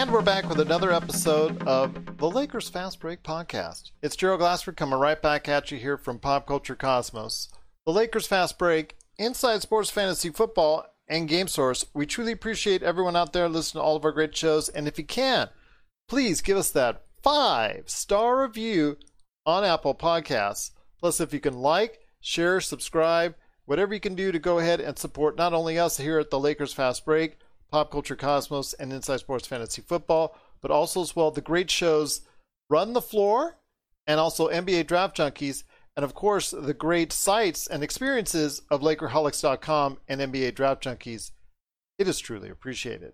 And we're back with another episode of the Lakers Fast Break Podcast. It's Gerald Glassford coming right back at you here from Pop Culture Cosmos. The Lakers Fast Break, Inside Sports Fantasy Football, and Game Source. We truly appreciate everyone out there listening to all of our great shows. And if you can, please give us that 5-star review on Apple Podcasts. Plus, if you can like, share, subscribe, whatever you can do to go ahead and support not only us here at the Lakers Fast Break, Pop Culture Cosmos, and Inside Sports Fantasy Football, but also as well the great shows Run the Floor and also NBA Draft Junkies, and of course the great sites and experiences of Lakerholics.com and NBA Draft Junkies. It is truly appreciated.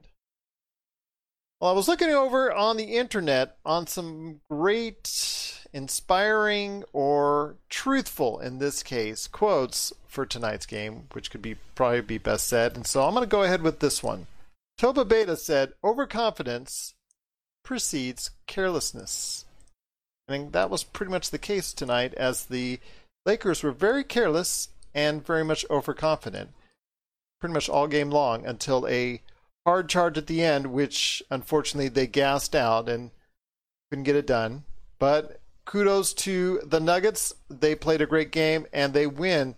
Well, I was looking over on the internet on some great, inspiring, or truthful, in this case, quotes for tonight's game, which could be probably be best said. And so I'm going to go ahead with this one. Toba Beta said, overconfidence precedes carelessness. I think that was pretty much the case tonight, as the Lakers were very careless and very much overconfident pretty much all game long until a hard charge at the end, which unfortunately they gassed out and couldn't get it done. But kudos to the Nuggets. They played a great game and they win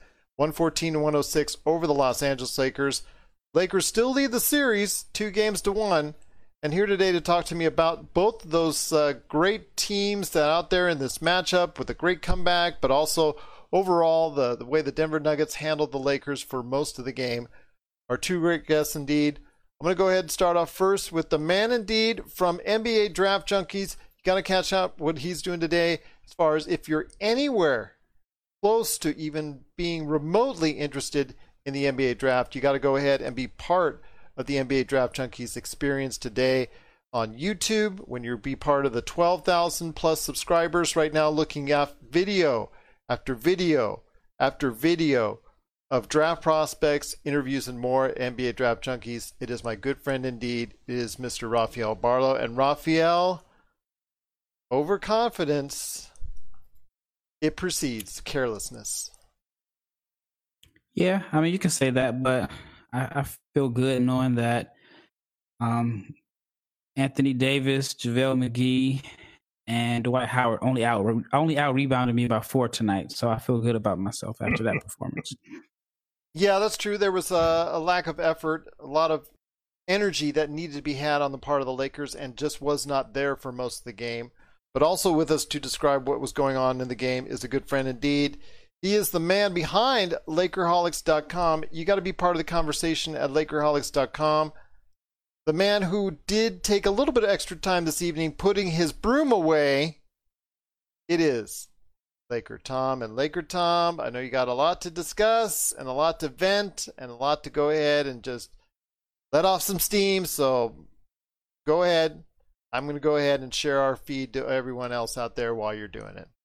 114-106 over the Los Angeles Lakers. Lakers still lead the series 2-1. And here today to talk to me about both those great teams that are out there in this matchup with a great comeback, but also overall the way the Denver Nuggets handled the Lakers for most of the game, are two great guests indeed. I'm going to go ahead and start off first with the man indeed from NBA Draft Junkies. You got to catch up what he's doing today as far as if you're anywhere close to even being remotely interested in the NBA draft, you got to go ahead and be part of the NBA Draft Junkies experience today on YouTube when you be part of the 12,000 plus subscribers right now, looking at video after video after video of draft prospects, interviews, and more. NBA Draft Junkies. It is my good friend indeed. It is Mr. Rafael Barlow. And Rafael, overconfidence, it precedes carelessness. Yeah, I mean, you can say that, but I feel good knowing that Anthony Davis, JaVale McGee, and Dwight Howard only out rebounded me by 4 tonight. So I feel good about myself after that performance. Yeah, that's true. There was a lack of effort, a lot of energy that needed to be had on the part of the Lakers and just was not there for most of the game. But also with us to describe what was going on in the game is a good friend indeed. He is the man behind Lakerholics.com. You got to be part of the conversation at Lakerholics.com. The man who did take a little bit of extra time this evening putting his broom away. It is Laker Tom. And Laker Tom, I know you got a lot to discuss and a lot to vent and a lot to go ahead and just let off some steam. So go ahead. I'm going to go ahead and share our feed to everyone else out there while you're doing it.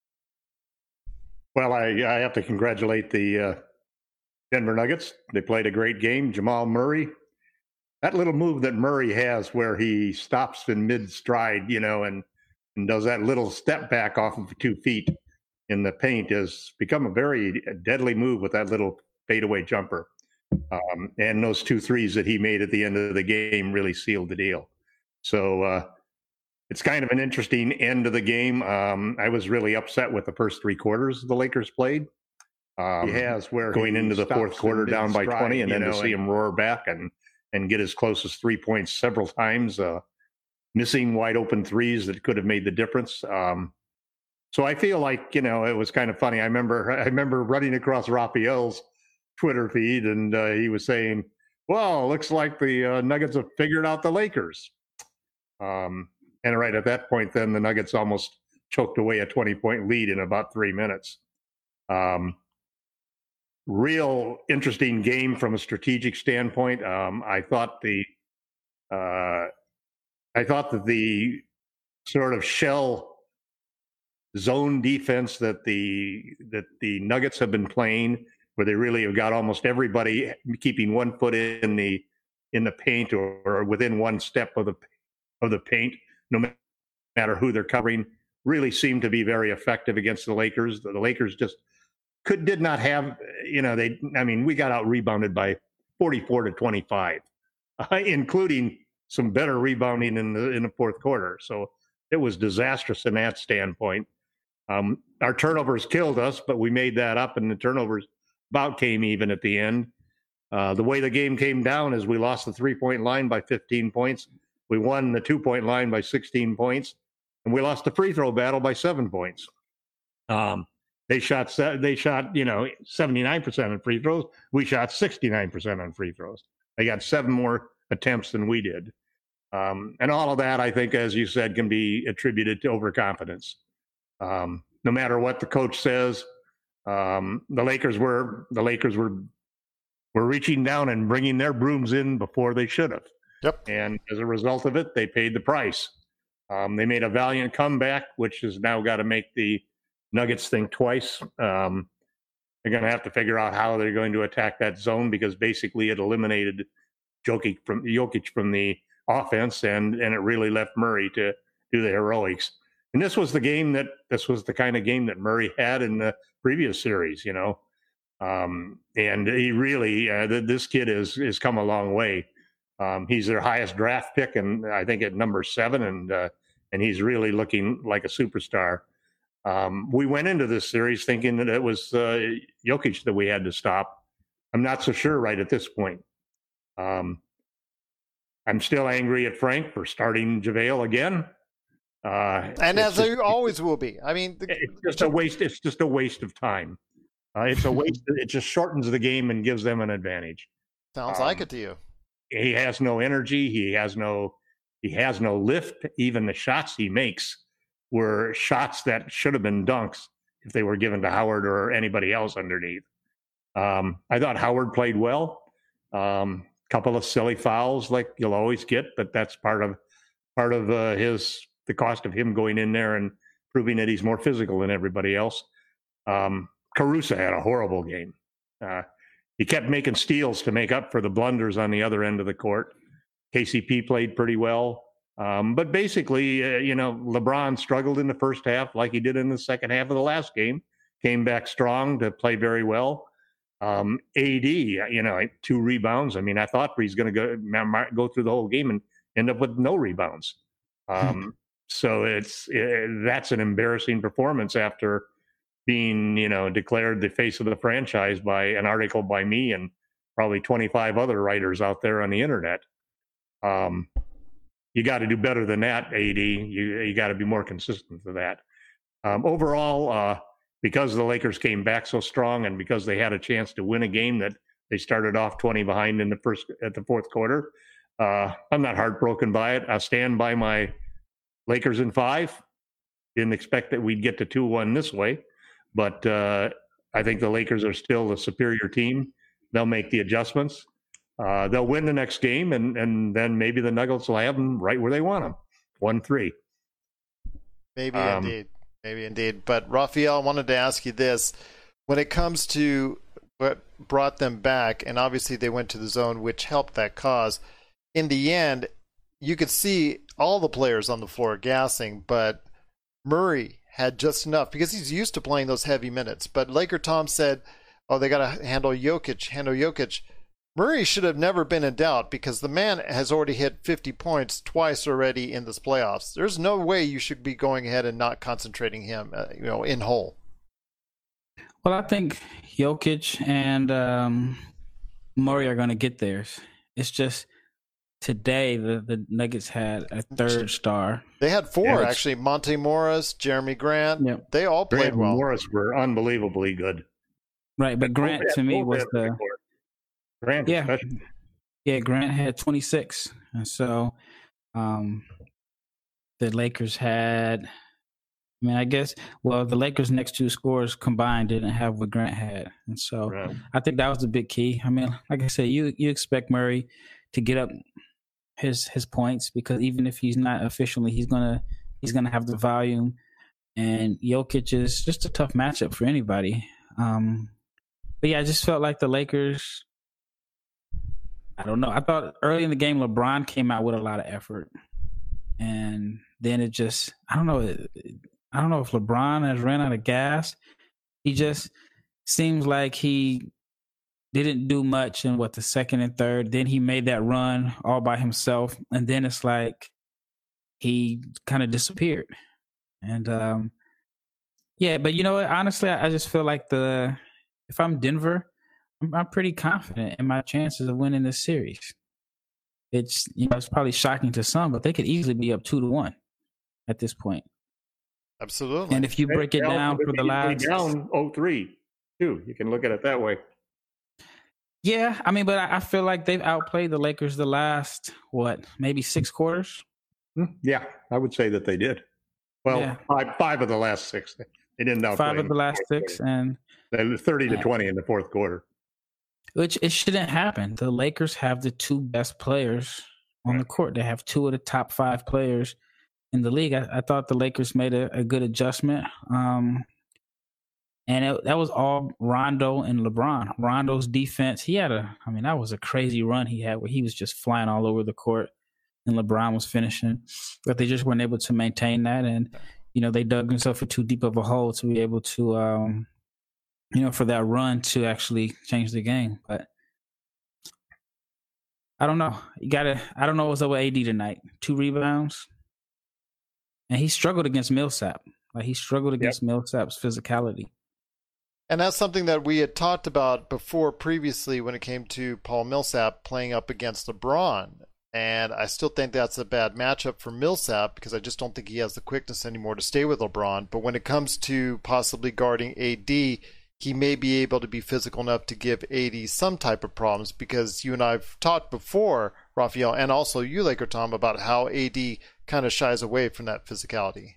Well, I have to congratulate the Denver Nuggets. They played a great game. Jamal Murray, that little move that Murray has where he stops in mid-stride, and does that little step back off of 2 feet in the paint has become a very deadly move with that little fadeaway jumper. And those 2 threes that he made at the end of the game really sealed the deal. So it's kind of an interesting end of the game. I was really upset with the first 3 quarters the Lakers played. He has where going into the fourth quarter down by 20, and then to see him roar back and get as close as 3 points several times, missing wide open threes that could have made the difference. So I feel like, it was kind of funny. I remember running across Raphael's Twitter feed, and he was saying, well, looks like the Nuggets have figured out the Lakers. And right at that point, then the Nuggets almost choked away a 20-point lead in about 3 minutes. Real interesting game from a strategic standpoint. I thought that the sort of shell zone defense that the Nuggets have been playing, where they really have got almost everybody keeping 1 foot in the paint or within 1 step of the paint, no matter who they're covering, really seemed to be very effective against the Lakers. The Lakers just did not have, we got out rebounded by 44-25, including some better rebounding in the fourth quarter. So it was disastrous in that standpoint. Our turnovers killed us, but we made that up, and the turnovers about came even at the end. The way the game came down is we lost the 3-point line by 15 points. We won the 2-point line by 16 points, and we lost the free throw battle by 7 points. They shot 79% on free throws. We shot 69% on free throws. They got 7 more attempts than we did. And all of that, I think, as you said, can be attributed to overconfidence. No matter what the coach says, the Lakers were reaching down and bringing their brooms in before they should have. Yep. And as a result of it, they paid the price. They made a valiant comeback, which has now got to make the Nuggets think twice. They're going to have to figure out how they're going to attack that zone, because basically it eliminated Jokic from the offense, and it really left Murray to do the heroics. And this was the kind of game that Murray had in the previous series, and he really, this kid has come a long way. He's their highest draft pick, and I think at number 7, and he's really looking like a superstar. We went into this series thinking that it was Jokic that we had to stop. I'm not so sure right at this point. I'm still angry at Frank for starting JaVale again. And as you always will be. I mean, it's just a waste. It's just a waste of time. It's a waste. It just shortens the game and gives them an advantage. Sounds like it to you. He has no energy. He has no lift. Even the shots he makes were shots that should have been dunks if they were given to Howard or anybody else underneath. I thought Howard played well. Couple of silly fouls like you'll always get, but that's part of the cost of him going in there and proving that he's more physical than everybody else. Caruso had a horrible game. He kept making steals to make up for the blunders on the other end of the court. KCP played pretty well. But basically, LeBron struggled in the first half like he did in the second half of the last game, came back strong to play very well. AD, 2 rebounds. I mean, I thought he's going to go through the whole game and end up with no rebounds. So that's an embarrassing performance after being, declared the face of the franchise by an article by me and probably 25 other writers out there on the internet. You got to do better than that, AD. You got to be more consistent to that. Overall, because the Lakers came back so strong and because they had a chance to win a game that they started off 20 behind at the fourth quarter, I'm not heartbroken by it. I'll stand by my Lakers in 5. Didn't expect that we'd get to 2-1 this way, but I think the Lakers are still the superior team. They'll make the adjustments. They'll win the next game, and then maybe the Nuggets will have them right where they want them, 1-3. Maybe indeed. But Raphael, I wanted to ask you this: when it comes to what brought them back, and obviously they went to the zone, which helped that cause. In the end, you could see all the players on the floor gassing, but Murray had just enough because he's used to playing those heavy minutes. But Laker Tom said, "Oh, they got to handle Jokic." Murray should have never been in doubt because the man has already hit 50 points twice already in this playoffs. There's no way you should be going ahead and not concentrating him, in whole. Well, I think Jokic and Murray are going to get theirs. It's just today the Nuggets had a third star. They had 4, actually. Monte Morris, Jeremy Grant. Yep. They all played well. Morris were unbelievably good. Right, but Grant to me was the... Grant, Grant had 26, and so the Lakers had. The Lakers' next 2 scores combined didn't have what Grant had, and so right. I think that was the big key. I mean, like I said, you expect Murray to get up his points because even if he's not officially, he's gonna have the volume, and Jokic is just a tough matchup for anybody. But yeah, I just felt like the Lakers. I don't know. I thought early in the game, LeBron came out with a lot of effort. And then it just, I don't know if LeBron has ran out of gas. He just seems like he didn't do much in the second and third. Then he made that run all by himself, and then it's like he kind of disappeared. And yeah, but you know what? Honestly, I just feel like if I'm Denver, I'm pretty confident in my chances of winning this series. It's it's probably shocking to some, but they could easily be up 2-1 at this point. Absolutely. And if you break it down for the last down 0-3 too, you can look at it that way. Yeah, I mean, but I feel like they've outplayed the Lakers the last maybe 6 quarters. Yeah, I would say that they did. Well, yeah. five of the last 6. They didn't outplay 5 of the last 6, and they were 30-20 in the fourth quarter. Which it shouldn't happen. The Lakers have the 2 best players on the court. They have 2 of the top 5 players in the league. I thought the Lakers made a good adjustment. And that was all Rondo and LeBron. Rondo's defense, that was a crazy run he had where he was just flying all over the court and LeBron was finishing. But they just weren't able to maintain that. And, they dug themselves for too deep of a hole to be able to, for that run to actually change the game. But I don't know. I don't know what's up with AD tonight. 2 rebounds. And he struggled against Millsap. He struggled against Millsap's physicality. And that's something that we had talked about before previously when it came to Paul Millsap playing up against LeBron. And I still think that's a bad matchup for Millsap because I just don't think he has the quickness anymore to stay with LeBron. But when it comes to possibly guarding AD, he may be able to be physical enough to give AD some type of problems because you and I have talked before, Raphael, and also you, Laker Tom, about how AD kind of shies away from that physicality.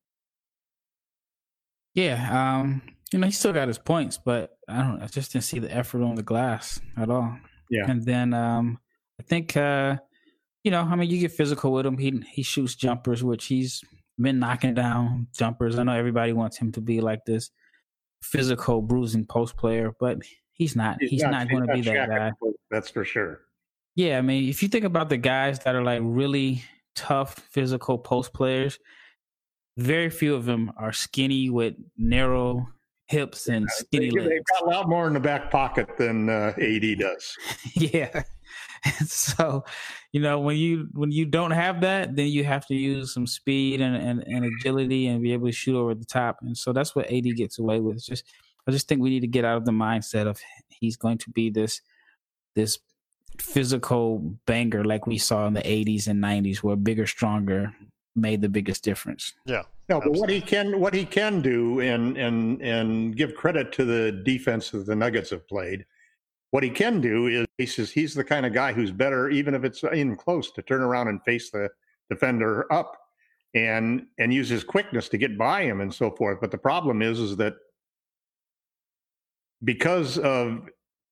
Yeah, he still got his points, but I just didn't see the effort on the glass at all. Yeah. And then I think, you get physical with him. He shoots jumpers, which he's been knocking down jumpers. I know everybody wants him to be like this physical bruising post player, but he's not. He's not going to be that guy. That's for sure. Yeah, I mean, if you think about the guys that are like really tough physical post players, very few of them are skinny with narrow hips and skinny legs. They've got a lot more in the back pocket than AD does. Yeah. So, when you don't have that, then you have to use some speed and agility and be able to shoot over the top. And so that's what AD gets away with. I just think we need to get out of the mindset of he's going to be this physical banger like we saw in the 80s and 90s where bigger, stronger made the biggest difference. Yeah. No, but what he can do and give credit to the defense that the Nuggets have played. What he can do is he's the kind of guy who's better, even if it's in close, to turn around and face the defender up and use his quickness to get by him and so forth. But the problem is that because of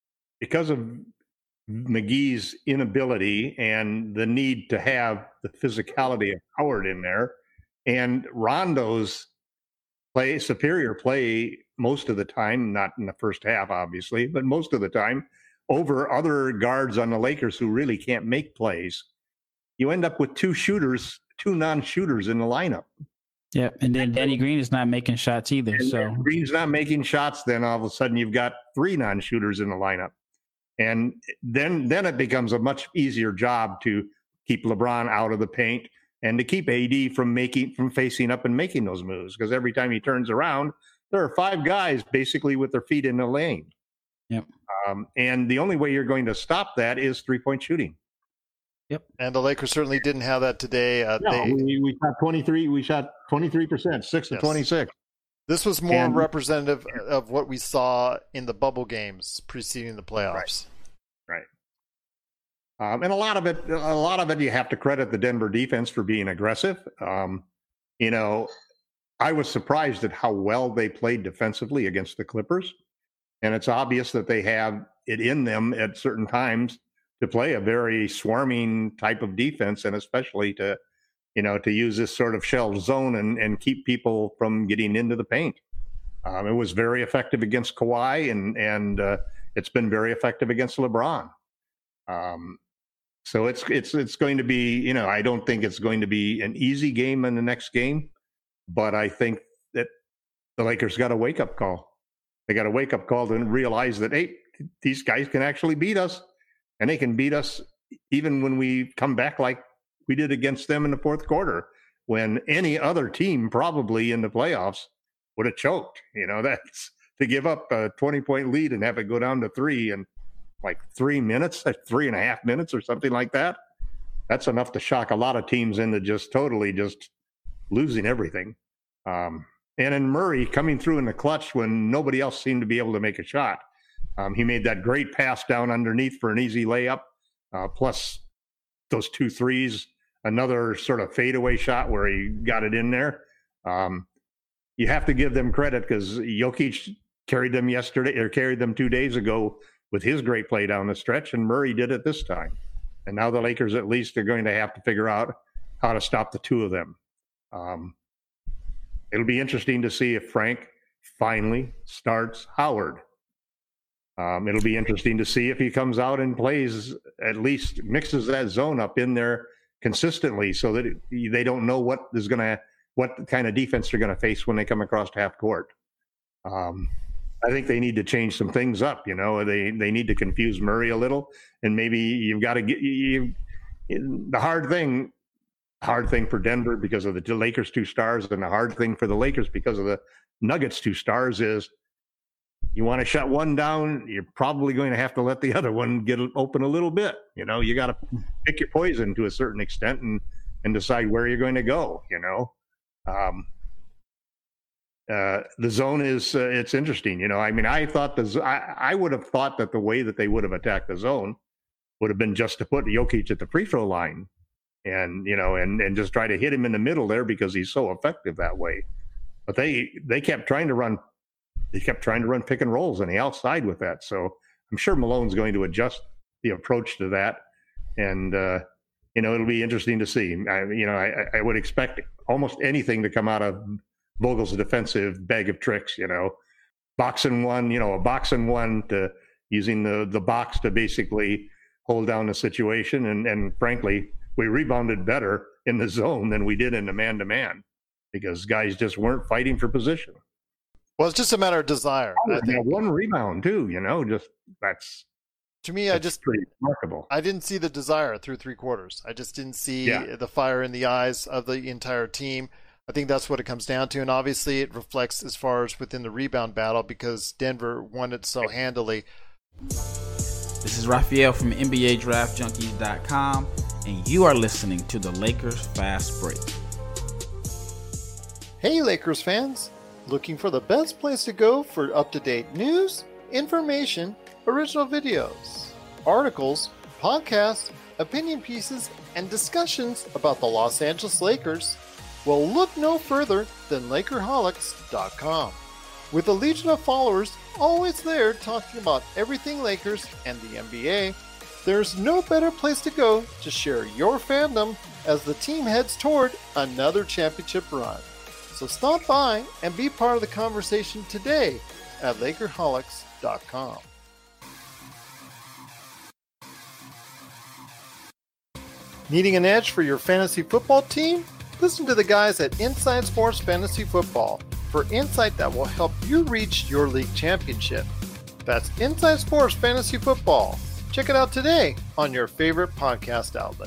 McGee's inability and the need to have the physicality of Howard in there, and Rondo's superior play most of the time, not in the first half, obviously, but most of the time over other guards on the Lakers who really can't make plays, you end up with 2 non-shooters in the lineup. Yeah, and then Danny Green is not making shots either. So Green's not making shots, then all of a sudden you've got 3 non-shooters in the lineup. And then it becomes a much easier job to keep LeBron out of the paint and to keep AD from facing up and making those moves. Because every time he turns around, there are 5 guys basically with their feet in the lane. Yep. And the only way you're going to stop that is 3-point shooting. Yep. And the Lakers certainly didn't have that today. We shot 23. We shot 23%, 6 to 26. This was more representative of what we saw in the bubble games preceding the playoffs. Right. And a lot of it, you have to credit the Denver defense for being aggressive. I was surprised at how well they played defensively against the Clippers. And it's obvious that they have it in them at certain times to play a very swarming type of defense, and especially to use this sort of shell zone and keep people from getting into the paint. It was very effective against Kawhi, and it's been very effective against LeBron. So it's going to be, I don't think it's going to be an easy game in the next game, but I think that the Lakers got a wake-up call. They got a wake-up call to realize that, hey, these guys can actually beat us, and they can beat us even when we come back like we did against them in the fourth quarter, when any other team probably in the playoffs would have choked. That's to give up a 20-point lead and have it go down to 3 in like 3 minutes, 3.5 minutes or something like that. That's enough to shock a lot of teams into just totally just losing everything. And then Murray coming through in the clutch when nobody else seemed to be able to make a shot. He made that great pass down underneath for an easy layup, plus those 2 threes, another sort of fadeaway shot where he got it in there. You have to give them credit because Jokic carried them 2 days ago with his great play down the stretch, and Murray did it this time. And now the Lakers at least are going to have to figure out how to stop the two of them. It'll be interesting to see if Frank finally starts Howard. It'll be interesting to see if he comes out and plays, at least mixes that zone up in there consistently so that they don't know what kind of defense they're going to face when they come across half court. I think they need to change some things up. They need to confuse Murray a little, and maybe you've got to get the hard thing for Denver because of the Lakers 2 stars, and the hard thing for the Lakers because of the Nuggets 2 stars is you want to shut one down, you're probably going to have to let the other one get open a little bit. You got to pick your poison to a certain extent and decide where you're going to go. The zone is it's interesting. I thought I would have thought that the way that they would have attacked the zone would have been just to put Jokic at the free throw line and just try to hit him in the middle there because he's so effective that way. But they kept trying to run pick and rolls on the outside with that. So I'm sure Malone's going to adjust the approach to that. And, it'll be interesting to see. I would expect almost anything to come out of Vogel's defensive bag of tricks, box and one, a box and one to using the box to basically hold down the situation. And frankly, we rebounded better in the zone than we did in the man-to-man because guys just weren't fighting for position. Well, it's just a matter of desire. I think. One rebound too, just that's to me. That's pretty remarkable. I didn't see the desire through 3 quarters. I just didn't see the fire in the eyes of the entire team. I think that's what it comes down to, and obviously it reflects as far as within the rebound battle because Denver won it so handily. This is Raphael from NBADraftJunkies.com, and you are listening to the Lakers Fast Break. Hey, Lakers fans! Looking for the best place to go for up-to-date news, information, original videos, articles, podcasts, opinion pieces, and discussions about the Los Angeles Lakers? Well, look no further than Lakerholics.com. With a legion of followers always there talking about everything Lakers and the NBA, there's no better place to go to share your fandom as the team heads toward another championship run. So stop by and be part of the conversation today at Lakerholics.com. Needing an edge for your fantasy football team? Listen to the guys at Inside Sports Fantasy Football for insight that will help you reach your league championship. That's Inside Sports Fantasy Football. Check it out today on your favorite podcast outlet.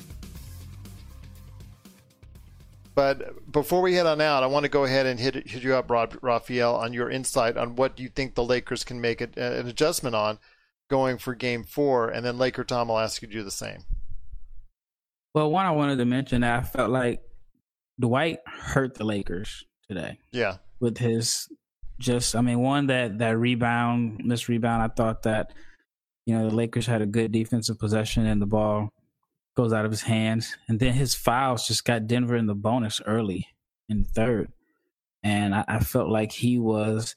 But before we head on out, I want to go ahead and hit you up, Raphael, on your insight on what you think the Lakers can make an adjustment on going for Game 4, and then Laker Tom will ask you to do the same. Well, one, I wanted to mention that I felt like Dwight hurt the Lakers today. Yeah. With his one, that missed rebound, I thought that, the Lakers had a good defensive possession and the ball goes out of his hands. And then his fouls just got Denver in the bonus early in the third. And I felt like he was,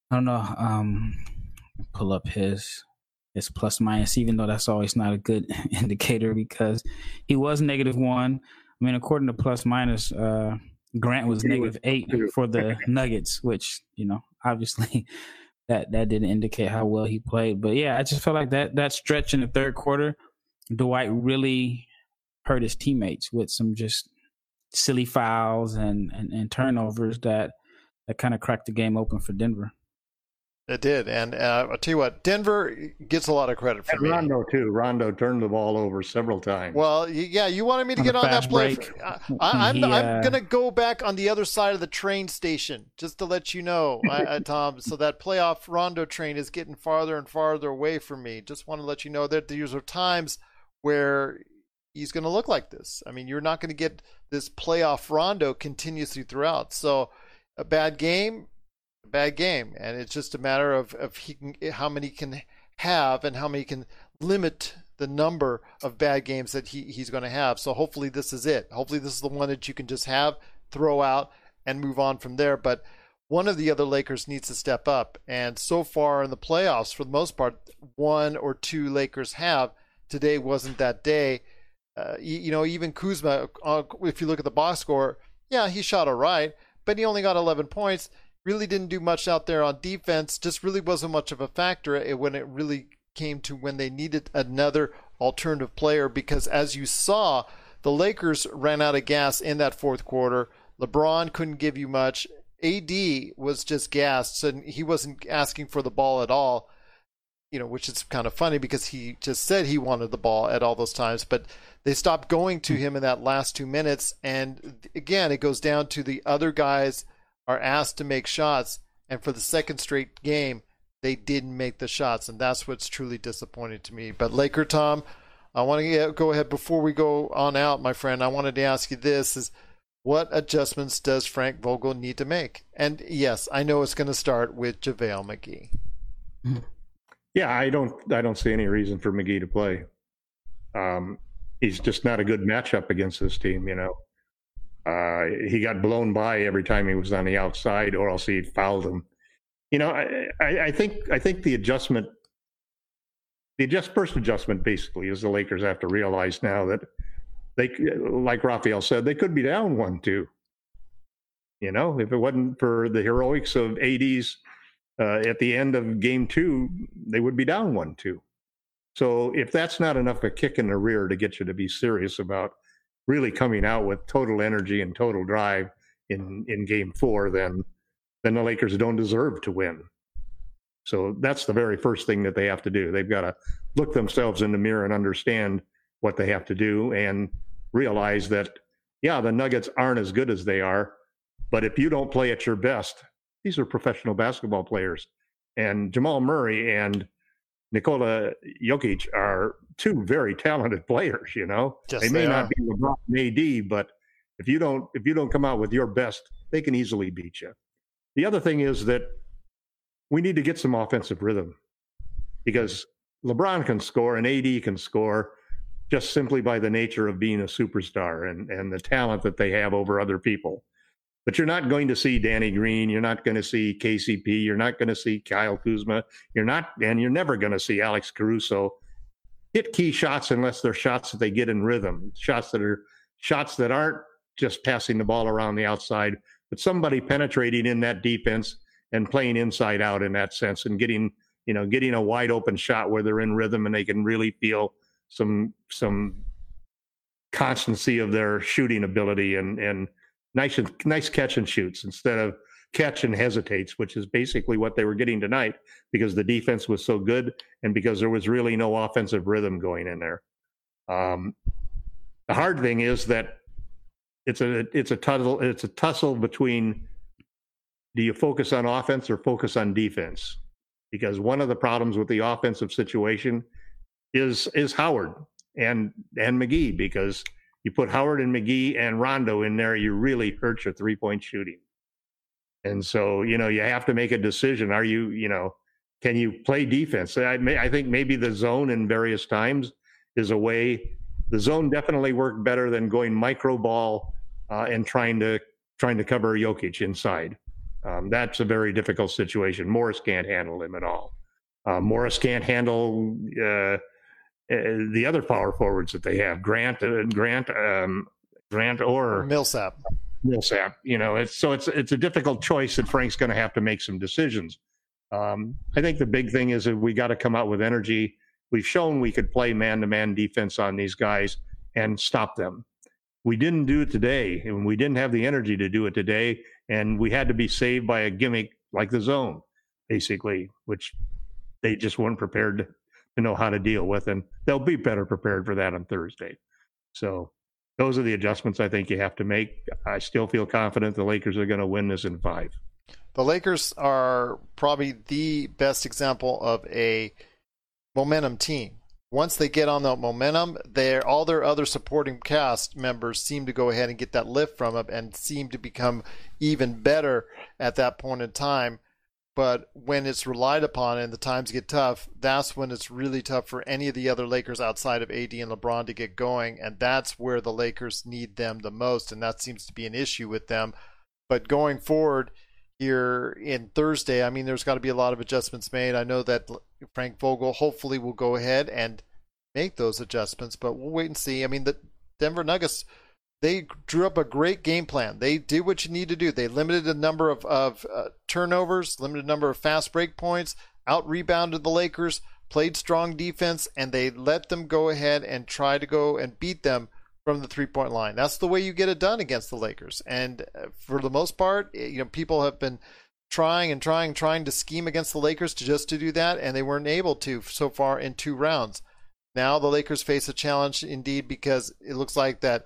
pull up his plus minus, even though that's always not a good indicator because he was -1. I mean, according to plus minus, Grant was -8 for the Nuggets, which, obviously that didn't indicate how well he played. But yeah, I just felt like that stretch in the third quarter, Dwight really hurt his teammates with some just silly fouls and turnovers that kind of cracked the game open for Denver. It did, and I'll tell you what, Denver gets a lot of credit for And me. Rondo too. Rondo turned the ball over several times. Well, yeah, you wanted me to On get a on that fast play. break. I'm He, gonna go back on the other side of the train station just to let you know, Tom. So that playoff Rondo train is getting farther and farther away from me. Just want to let you know that these are times where he's going to look like this. I mean, you're not going to get this playoff Rondo continuously throughout. So a bad game, and it's just a matter of how many can have and how many can limit the number of bad games that he's going to have. So hopefully this is it. Hopefully this is the one that you can just have, throw out, and move on from there. But one of the other Lakers needs to step up. And so far in the playoffs, for the most part, one or two Lakers have. Today wasn't that day. Even Kuzma, if you look at the box score, yeah, he shot all right, but he only got 11 points. Really didn't do much out there on defense. Just really wasn't much of a factor when it really came to when they needed another alternative player, because as you saw, the Lakers ran out of gas in that fourth quarter. LeBron couldn't give you much. AD was just gassed, and he wasn't asking for the ball at all, which is kind of funny because he just said he wanted the ball at all those times, but they stopped going to him in that last 2 minutes. And again, it goes down to the other guys are asked to make shots, and for the second straight game, they didn't make the shots, and that's what's truly disappointing to me. But Laker Tom, I want to go ahead before we go on out, my friend. I wanted to ask you this: is what adjustments does Frank Vogel need to make? And yes, I know it's going to start with JaVale McGee. Yeah, I don't see any reason for McGee to play. He's just not a good matchup against this team. He got blown by every time he was on the outside, or else he fouled him. I think the first adjustment basically is the Lakers have to realize now that they, like Raphael said, they could be down 1-2. If it wasn't for the heroics of AD's at the end of game 2, they would be down 1-2. So if that's not enough of a kick in the rear to get you to be serious about really coming out with total energy and total drive in game 4, then the Lakers don't deserve to win. So that's the very first thing that they have to do. They've got to look themselves in the mirror and understand what they have to do and realize that, yeah, the Nuggets aren't as good as they are, but if you don't play at your best, these are professional basketball players. And Jamal Murray and Nikola Jokic are two very talented players, Yes, they may not be LeBron and AD, but if you don't come out with your best, they can easily beat you. The other thing is that we need to get some offensive rhythm, because LeBron can score and AD can score just simply by the nature of being a superstar and the talent that they have over other people. But you're not going to see Danny Green. You're not going to see KCP. You're not going to see Kyle Kuzma. You're never going to see Alex Caruso hit key shots unless they're shots that they get in rhythm, shots that aren't just passing the ball around the outside, but somebody penetrating in that defense and playing inside out in that sense, and getting a wide open shot where they're in rhythm and they can really feel some constancy of their shooting ability and nice catch and shoots instead of catch and hesitates, which is basically what they were getting tonight because the defense was so good and because there was really no offensive rhythm going in there. The hard thing is that it's a tussle between, do you focus on offense or focus on defense? Because one of the problems with the offensive situation is Howard and McGee, because you put Howard and McGee and Rondo in there, you really hurt your three-point shooting. And so, you have to make a decision. Can you play defense? I think maybe the zone in various times is a way. The zone definitely worked better than going micro ball and trying to cover Jokic inside. That's a very difficult situation. Morris can't handle him at all. Morris can't handle the other power forwards that they have, Grant or Millsap. It's a difficult choice that Frank's going to have to make some decisions. I think the big thing is that we got to come out with energy. We've shown we could play man-to-man defense on these guys and stop them. We didn't do it today, and we didn't have the energy to do it today, and we had to be saved by a gimmick like the zone. basically, which they just weren't prepared to know how to deal with, and they'll be better prepared for that on Thursday. So those are the adjustments I think you have to make. I still feel confident the Lakers are going to win this in 5. The Lakers are probably the best example of a momentum team. Once they get on that momentum, all their other supporting cast members seem to go ahead and get that lift from them and seem to become even better at that point in time. But when it's relied upon and the times get tough, that's when it's really tough for any of the other Lakers outside of AD and LeBron to get going. And that's where the Lakers need them the most. And that seems to be an issue with them. But going forward here in Thursday, I mean, there's got to be a lot of adjustments made. I know that Frank Vogel hopefully will go ahead and make those adjustments, but we'll wait and see. I mean, the Denver Nuggets, they drew up a great game plan. They did what you need to do. They limited the number of turnovers, limited number of fast break points, out-rebounded the Lakers, played strong defense, and they let them go ahead and try to go and beat them from the three-point line. That's the way you get it done against the Lakers. And for the most part, people have been trying to scheme against the Lakers to do that, and they weren't able to so far in 2 rounds. Now the Lakers face a challenge indeed, because it looks like that,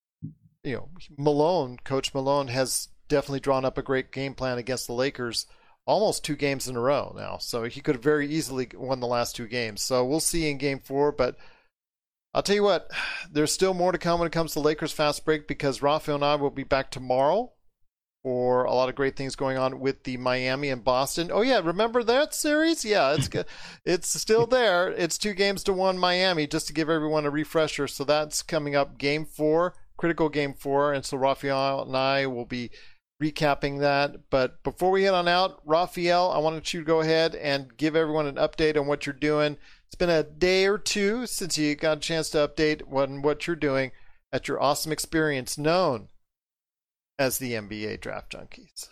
Coach Malone has definitely drawn up a great game plan against the Lakers almost 2 games in a row now. So he could have very easily won the last 2 games. So we'll see in game 4, but I'll tell you what, there's still more to come when it comes to Lakers Fast Break, because Rafael and I will be back tomorrow for a lot of great things going on with the Miami and Boston. Oh yeah, remember that series? Yeah, it's good. It's still there. It's 2-1 Miami, just to give everyone a refresher. So that's coming up, game 4, critical game 4. And so Rafael and I will be recapping that. But before we head on out, Rafael, I wanted you to go ahead and give everyone an update on what you're doing. It's been a day or 2 since you got a chance to update on what you're doing at your awesome experience known as the NBA Draft Junkies.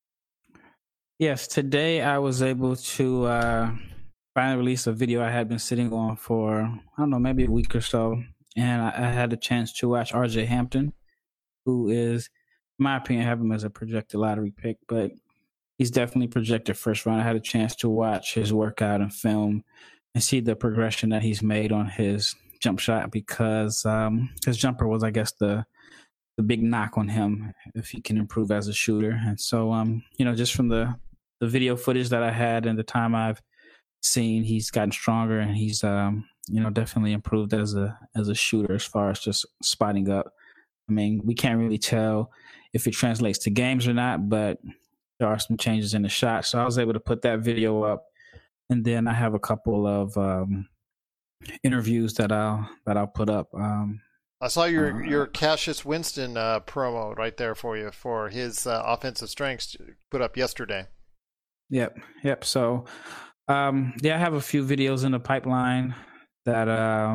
Yes, today I was able to finally release a video I had been sitting on for, I don't know, maybe a week or so. And I had a chance to watch RJ Hampton, who is, in my opinion, I have him as a projected lottery pick, but he's definitely projected first round. I had a chance to watch his workout and film and see the progression that he's made on his jump shot, because his jumper was, I guess, the big knock on him, if he can improve as a shooter. And so, just from the video footage that I had and the time I've seen, he's gotten stronger, and he's, definitely improved as a shooter as far as just spotting up. I mean, we can't really tell if it translates to games or not, but there are some changes in the shot. So I was able to put that video up. And then I have a couple of interviews that I'll put up. I saw your Cassius Winston promo right there for you for his offensive strengths put up yesterday. Yep. So, I have a few videos in the pipeline that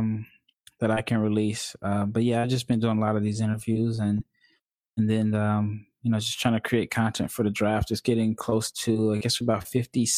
I can release. But yeah, I've just been doing a lot of these interviews and then just trying to create content for the draft. Just getting close to, I guess, about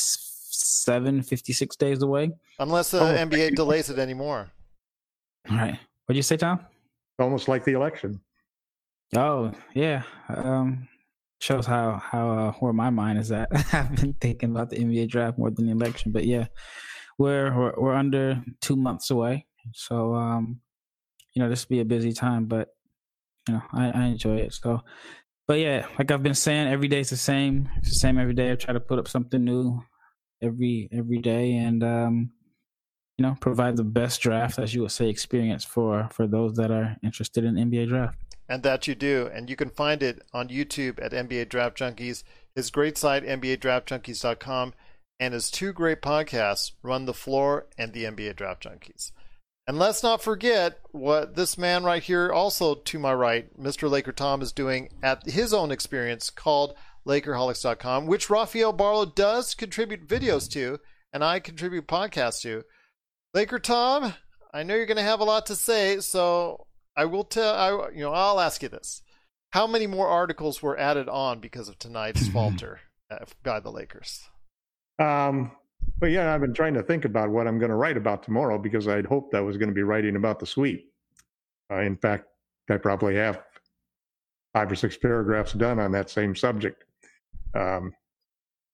56 days away. Unless the NBA delays it anymore. All right. What'd you say, Tom? Almost like the election. Oh, yeah. Shows how where my mind is at. I've been thinking about the NBA draft more than the election, but yeah, we're under 2 months away. So, this will be a busy time, but I enjoy it. So, but yeah, like I've been saying, every day is the same. It's the same every day. I try to put up something new every day, and provide the best draft, as you would say, experience for those that are interested in NBA draft. And that you do. And you can find it on YouTube at NBA Draft Junkies, his great site, NBADraftJunkies.com, and his 2 great podcasts, Run the Floor and the NBA Draft Junkies. And let's not forget what this man right here, also to my right, Mr. Laker Tom, is doing at his own experience called Lakerholics.com, which Rafael Barlow does contribute videos to, and I contribute podcasts to. Laker Tom, I know you're going to have a lot to say, so I'll ask you this. How many more articles were added on because of tonight's falter by the Lakers? But yeah, I've been trying to think about what I'm going to write about tomorrow, because I'd hoped I was going to be writing about the sweep. In fact, I probably have 5 or 6 paragraphs done on that same subject.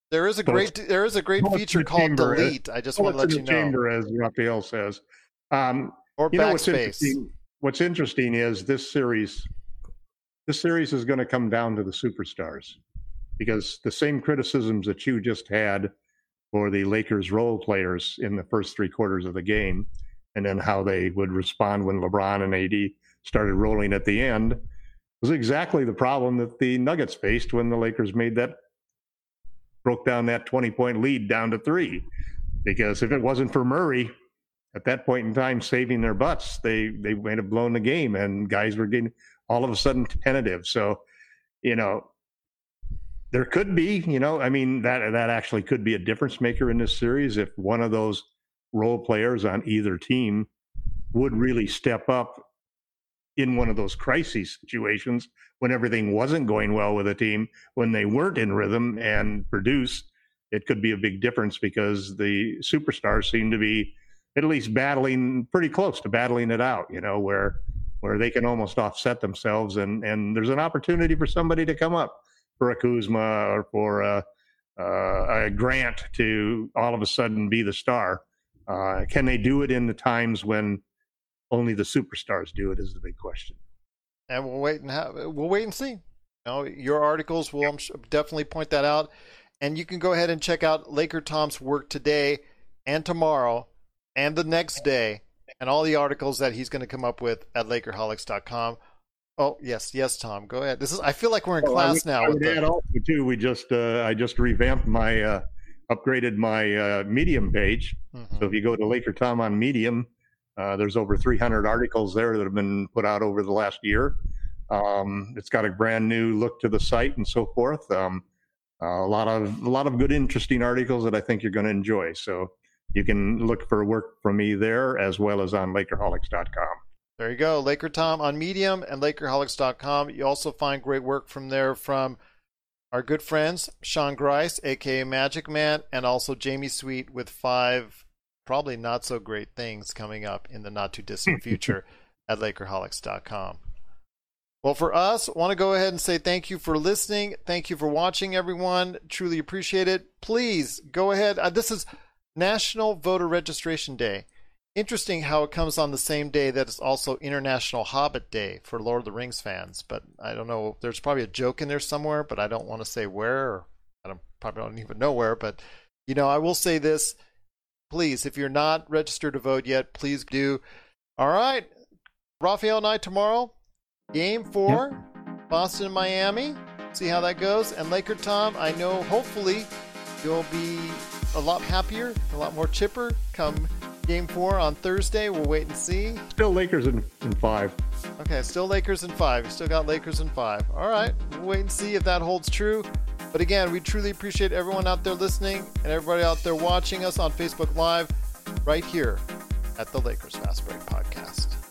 There is a great feature called delete. I just want to let you know. Chamber, as Raphael says. Or backspace. What's interesting is this series is going to come down to the superstars, because the same criticisms that you just had for the Lakers role players in the first 3 quarters of the game, and then how they would respond when LeBron and AD started rolling at the end, was exactly the problem that the Nuggets faced when the Lakers broke down that 20-point lead down to 3. Because if it wasn't for Murray at that point in time saving their butts, they might have blown the game, and guys were getting all of a sudden tentative. So, there could be, that actually could be a difference maker in this series if one of those role players on either team would really step up in one of those crisis situations when everything wasn't going well with a team, when they weren't in rhythm and produce. It could be a big difference, because the superstars seem to be at least battling pretty close to battling it out, where they can almost offset themselves. And there's an opportunity for somebody to come up, for a Kuzma or for a Grant to all of a sudden be the star. Can they do it in the times when only the superstars do it, is the big question. And we'll wait and see. Your articles will definitely point that out. And you can go ahead and check out Laker Tom's work today and tomorrow and the next day, and all the articles that he's going to come up with at Lakerholics.com. Oh, yes, Tom, go ahead. I feel like we're in class now. I just revamped upgraded my Medium page. Mm-hmm. So if you go to Laker Tom on Medium, there's over 300 articles there that have been put out over the last year. It's got a brand new look to the site and so forth. A lot of good, interesting articles that I think you're going to enjoy. So you can look for work from me there, as well as on Lakerholics.com. There you go. Laker Tom on Medium and Lakerholics.com. You also find great work from there from our good friends, Sean Grice, a.k.a. Magic Man, and also Jamie Sweet with 5 probably not so great things coming up in the not too distant future at Lakerholics.com. Well, for us, I want to go ahead and say thank you for listening. Thank you for watching, everyone. Truly appreciate it. Please go ahead. This is National Voter Registration Day. Interesting how it comes on the same day that it's also International Hobbit Day for Lord of the Rings fans. But I don't know. There's probably a joke in there somewhere, but I don't want to say where. Or probably don't even know where. But, I will say this. Please, if you're not registered to vote yet, please do. All right. Raphael and I tomorrow. Game 4. Yep. Boston and Miami. See how that goes. And Laker Tom, I know hopefully you'll be a lot happier, a lot more chipper come Game 4 on Thursday. We'll wait and see. Still Lakers in 5. Okay, still Lakers in 5. You still got Lakers in 5. All right, we'll wait and see if that holds true. But again, we truly appreciate everyone out there listening and everybody out there watching us on Facebook Live right here at the Lakers Fast Break Podcast.